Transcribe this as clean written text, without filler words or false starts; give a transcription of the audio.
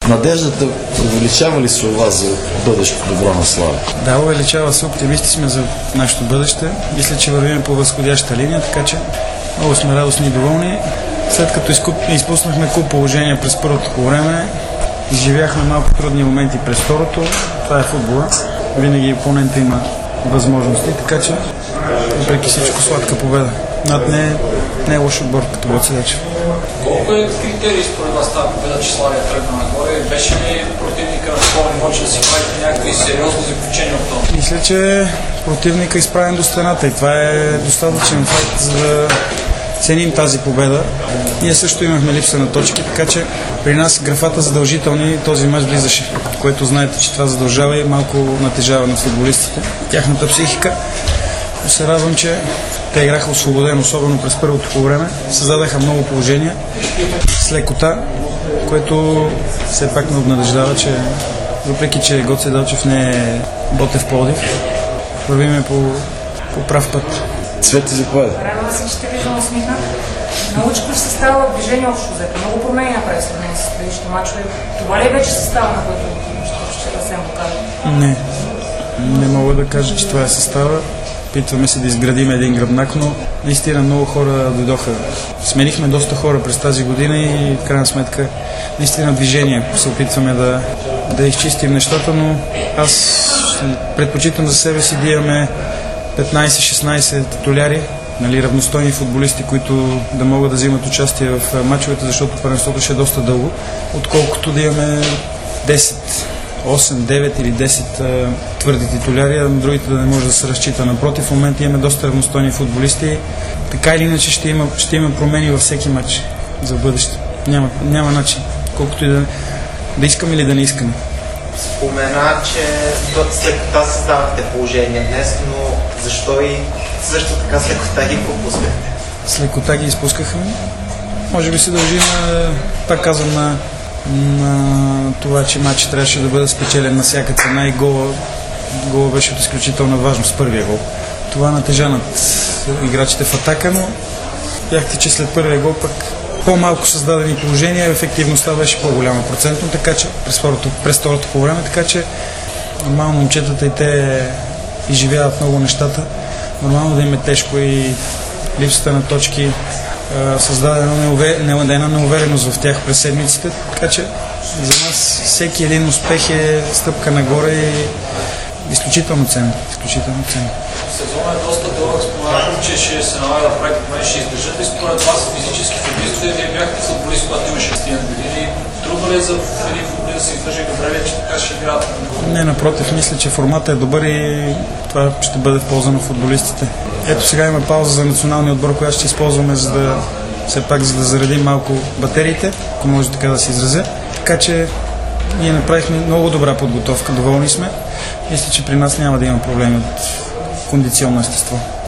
Надеждата увеличава ли се у вас за бъдещето добро на Славия? Да, увеличава се. Оптимисти сме за нашето бъдеще. Мисля, че вървим по възходяща линия, така че много сме радостни и доволни. След като изпуснахме куп положения през първото по време, изживяхме малко трудни моменти през второто. Това е футбола. Винаги опонента има възможности, така че въпреки всичко сладка победа. Над не е лош отбор като Гоце Делчев. Колко е критерий според вас тази победа, че Славия тръгна нагоре? Беше ли противника на такова ниво, че да си правите някакви сериозни заключения от това? Мисля, че противника е изправен до стената и това е достатъчен факт, за да ценим тази победа. Ние също имахме липса на точки, така че при нас графата задължителни този мач влизаше, което знаете, че това задължава и малко натежава на футболистите, тяхната психика. Но се радвам, че те играха освободено, особено през първото по време. Създадаха много положения с лекота, което все пак ме обнадеждава, че въпреки, че Гоце Делчев не е Ботев Пловдив, вървиме по прав път. Цвети, заповядай. Радвам се, че те виждам усмихнат. Научиш състава движение общо взето. Много промени направи сравнение с предишните мачове. Това ли е вече състава, на който ще да се покажа? Не мога да кажа, че това е състава. Питваме се да изградим един гръбнак, но наистина много хора дойдоха. Сменихме доста хора през тази година и в крайна сметка наистина движение се опитваме да изчистим нещата, но аз предпочитам за себе си да имаме 15-16 титуляри, равностойни футболисти, които да могат да взимат участие в мачовете, защото първенството ще е доста дълго, отколкото да имаме 10, 8, 9 или 10 твърди титуляри, а на другите да не може да се разчита. Напротив, в момента имаме доста равностойни футболисти. Така или иначе ще има промени във всеки матч за бъдеще. Няма начин, колкото и да искаме или да не искаме. Спомена, че след това създавахте положение днес, но защо и също така с лекота ги пропускахте? С лекота ги изпускахме. Може би се дължи пак казвам, на това, че матч трябваше да бъде спечелен на всяка цена и гола беше от изключителна важност, първия гол. Това натежа над играчите в атака, но бяхте, че след първия гол пък по-малко създадени положения, ефективността беше по-голяма процентно, така че през второто по време, така че нормално момчетата и те изживяват много нещата. Нормално да им е тежко и липсата на точки създаде една неувереност в тях през седмиците, така че за нас всеки един успех е стъпка нагоре и изключително ценно. Сезонът е доста дълъг, споменахме, че ще се налага да правите промени, ще издържат ли според вас физически футболисти? Вие бяхте футболист, когато имаше 60 години. Трудно ли е за един футболист да се издържи добре, че така ще играят? Не, напротив, мисля, че форматът е добър и това ще бъде в полза на футболистите. Ето сега има пауза за националния отбор, която ще използваме за да заредим малко батериите, ако може така да се изразя. Така че ние направихме много добра подготовка, доволни сме. Мисля, че при нас няма да има проблеми от кондиционно естество.